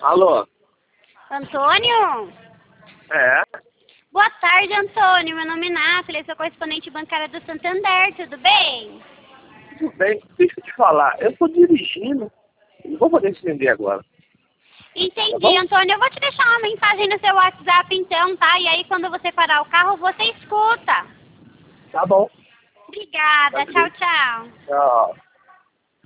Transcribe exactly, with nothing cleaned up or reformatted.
Alô? Antônio? É? Boa tarde, Antônio. Meu nome é Náfila, sou correspondente bancária do Santander, tudo bem? Tudo bem, deixa eu te falar. Eu tô dirigindo. Não vou poder te atender agora. Entendi, Tá Antônio. Eu vou te deixar uma mensagem no seu WhatsApp então, tá? E aí quando você parar o carro, você escuta. Tá bom. Obrigada. Tá Tchau, bem. tchau. Tchau.